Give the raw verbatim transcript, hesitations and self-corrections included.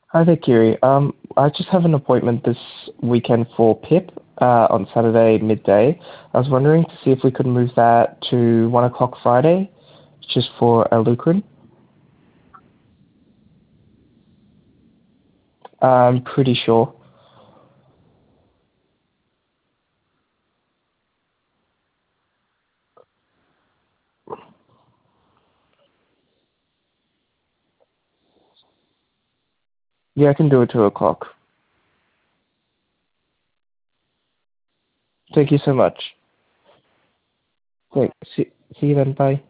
Hi there, Kiri. Um, I just have an appointment this weekend for Pip uh, on Saturday midday. I was wondering to see if we could move that to one o'clock Friday, just for a Lucrin. I'm pretty sure. Yeah, I can do it two o'clock. Thank you so much. Thanks. See, see you then. Bye.